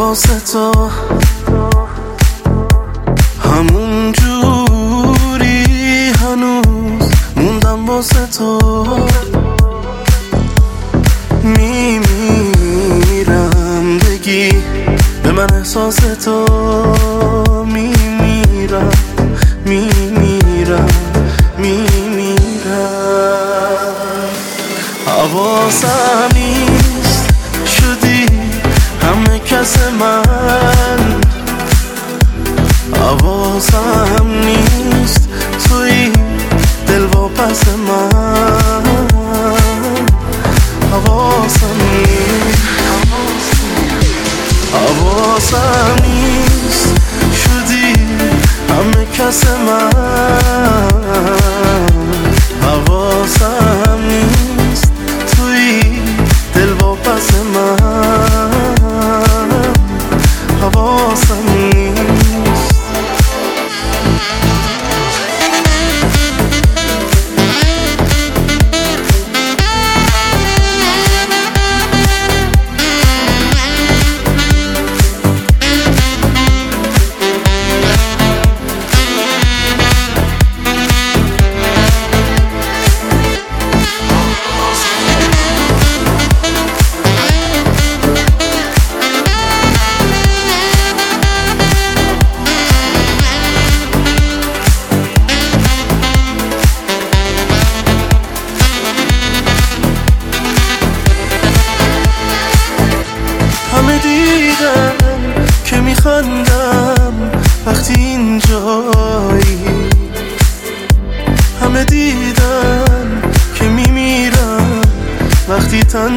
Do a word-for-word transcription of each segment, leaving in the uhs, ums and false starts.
واسه تو همون جوری هنوز موندم واسه تو میمیرم بگی به من احساس تو میمیرم میمیرم میمیرم حواسم نیست شدی همه کس من حواسم نیست توی دل و پس من حواسم نیست حواسم نیست شدی همه کس من حواسم نیست توی دل و پس من حواسم نیست همه دیدن که میخندم وقتی اینجایی همه دیدن که میمیرم وقتی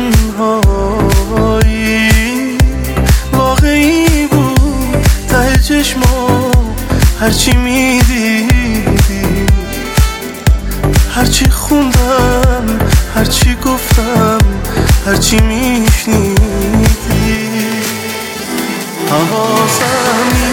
تنهایی واقعی بود ته چشما هرچی میدیدی هرچی خوندم هرچی گفتم هرچی میشنیدی حواسم